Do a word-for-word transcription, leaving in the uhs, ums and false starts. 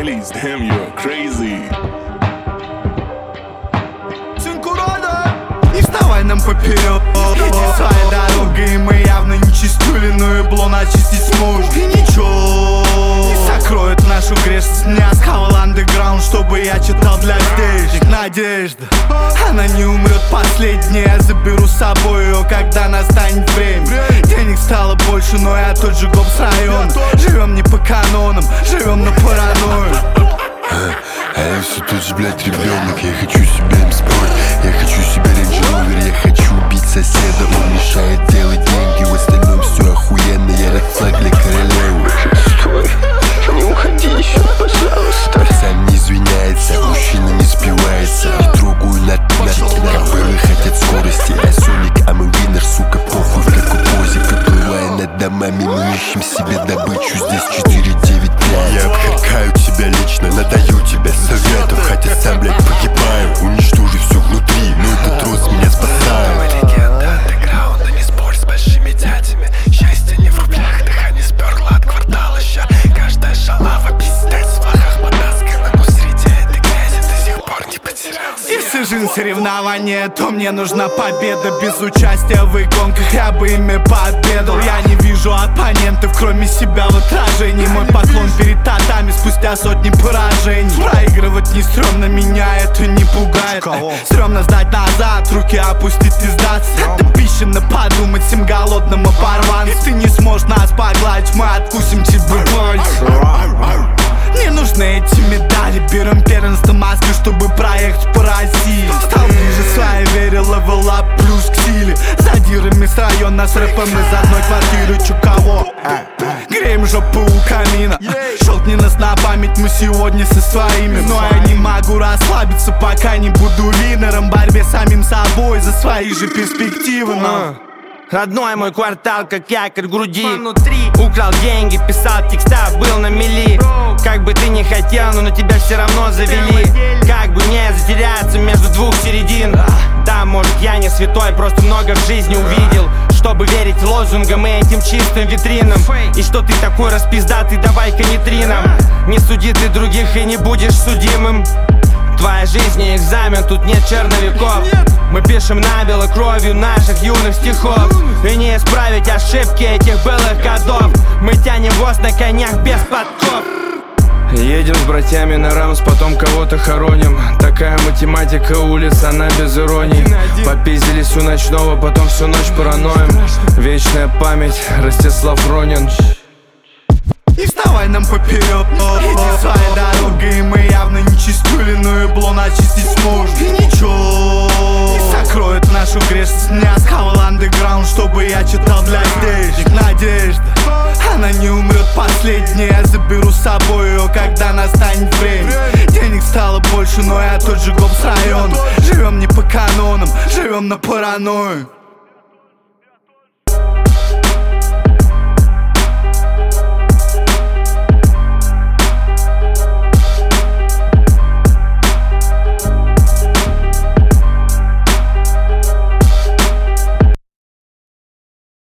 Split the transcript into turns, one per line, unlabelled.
Elise, damn, you're crazy.
Не вставай нам поперек. Иди своей дорогой, и мы явно не чистили, но ебло начистить сможем. И ничего не сокроет нашу грешность. Меня схавал андеграунд, чтобы я читал для здешних. Надежда, она не умрет последней. Я заберу с собой ее, когда настанет время. Денег стало больше, но я тот же гоп с района. Живем не по канонам, живем на паранойю.
А я все тот же, блядь, ребенок. Я хочу себе им спорт, я хочу себе Range Rover. Я хочу убить соседа, он мешает делать деньги. В остальном все охуенно, я ред флаг для королевы.
Стой, не уходи еще, пожалуйста.
Сам не извиняется, мужчина не спивается. Не трогаю над над кобылы хотят скорости. А Соник, а мы винер, сука, похуй в какой позе. Проплывая над домами, мы ищем себе добычу. Здесь четыре девять пять. Я обхаркаю тебя лично, надаю тебе советов. Хотя сам, блядь, погибаю, уничтожу все внутри. Но этот трос меня спасает.
Легенда андеграунда, не спорь с большими дядями. Счастье не в рублях, дыхание сперло от квартала ща. Каждая шалава пиздец в лохах потаскана, но среди этой грязи до сих пор не потерялся.
Если жизнь соревнование, то мне нужна победа. Без участия в гонках я бы ими пообедал. Я не вижу оппонентов, кроме себя в отражении. Мой поклон перед татами спустя сотни поражений. Проигрывать не стрёмно, меня это не пугает. Стрёмно сдать назад, руки опустить и сдаться. Это пища на подумать всем голодным оборванцам. Ты не сможешь нас погладить, мы откусим тебе пальцы. Не нужны эти медали, берем первенство Москвы, чтобы проехать по России. Стал ближе своей вере, level up плюс к силе. Задирами с района, с рэпом из одной квартиры. Чу кого? Греем жопу у камина. Щелкни нас на память, мы сегодня со своими. Но я не могу расслабиться, пока не буду винером. В борьбе с самим собой за свои же перспективы, но...
Родной мой квартал, как якорь в груди. Украл деньги, писал текста, был на мели. Как бы ты ни хотел, но на тебя все равно завели. Как бы не затеряться между двух середин. Да, может я не святой, просто много в жизни увидел. Чтобы верить лозунгам и этим чистым витринам. И что ты такой распиздатый, давай-ка не три нам. Не суди ты других и не будешь судимым. Твоя жизнь не экзамен, тут нет черновиков. Мы пишем набело кровью наших юных стихов. И не исправить ошибки этих былых годов. Мы тянем воз на конях без подков.
Едем с братьями на рамс, потом кого-то хороним. Такая математика улиц, она без иронии. Попиздились у ночного, потом всю ночь параноим. Вечная память, Ростислав Ронин.
Не вставай нам поперек. Иди своей дорогой, и мы явно не чистили, но ебло начистить сможем. И ничего не сокроет нашу грешность. Меня схавал андеграунд, чтобы я читал для здешних. Надежда, она не умрет последней. Я заберу с собой ее, когда настанет время. Денег стало больше, но я тот же гоп с района. Живем не по канонам, живем на паранойю.